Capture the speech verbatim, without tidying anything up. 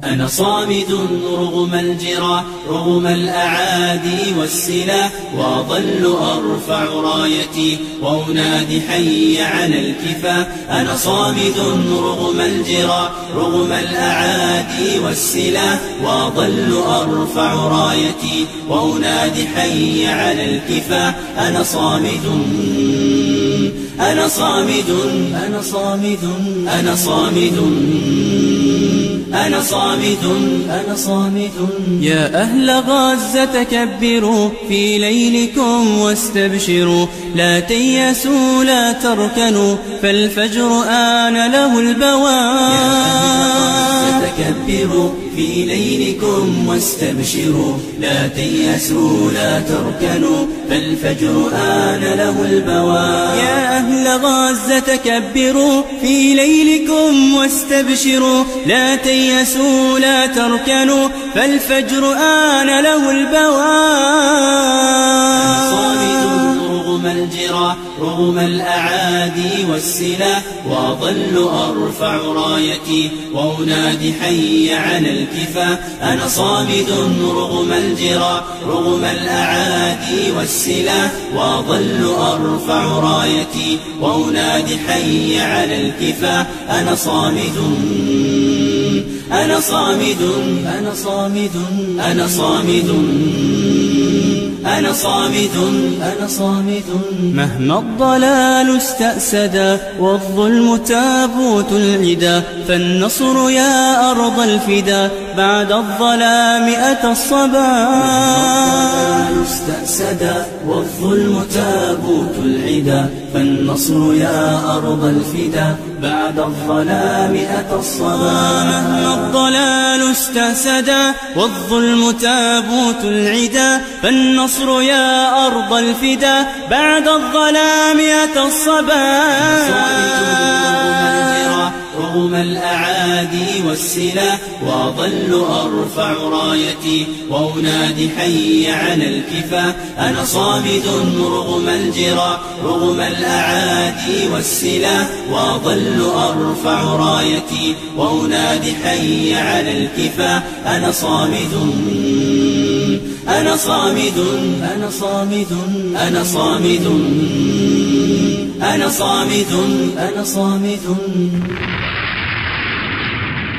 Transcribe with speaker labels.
Speaker 1: أنا صامد رغم الجراح رغم الأعادي والسلاح، وأظل أرفع رايتي وأنادي حي على الكفاح. أنا صامد رغم الجراح رغم الأعادي والسلاح، وأظل أرفع رايتي وأنادي حي على الكفاح. أنا صامد أنا صامد أنا صامد أنا صامد أنا صامد أنا صامد.
Speaker 2: يا أهل غزة كبروا في ليلكم واستبشروا، لا تيأسوا لا تركنوا فالفجر آن له البواب.
Speaker 1: كبروا في ليلكم واستبشروا، لا تيأسوا لا تركنوا فالفجر آن له البواب.
Speaker 2: يا أهل غزة كبروا في ليلكم واستبشروا، لا تيأسوا لا تركنوا فالفجر آن له البواب.
Speaker 1: رغم الجراح رغم الأعادي والسلاح، وأظل أرفع رايتي وأنادي حي على الكفاح. أنا صامد رغم الجراح رغم الأعادي والسلاح، وأظل أرفع رايتي وأنادي حي على الكفاح. أنا صامد أنا صامد أنا صامد أنا صامد أنا صامد أنا صامد.
Speaker 2: مهما الضلال استأسدا والظلم تابوت العدا، فالنصر يا أرض الفدا بعد الظلام أتى الصباح.
Speaker 1: استأسدا والظلم تابوت العدا، فالنصر يا أرض الفدا بعد الظلام أتى الصباح.
Speaker 2: مهما الضلال استأسدا والظلم تابوت العدا، فالنصر يا أرض الفدا بعد الظلام أتى الصباح.
Speaker 1: رغم الأعادي والسلاح، وأظل أرفع رايتي وأنادي حي على الكفاح. أنا صامد رغم الجراح رغم الأعادي والسلاح، وأظل أرفع رايتي وأنادي حي على الكفاح. أنا صامد أنا صامد أنا صامد أنا صامد أنا صامد أنا صامد.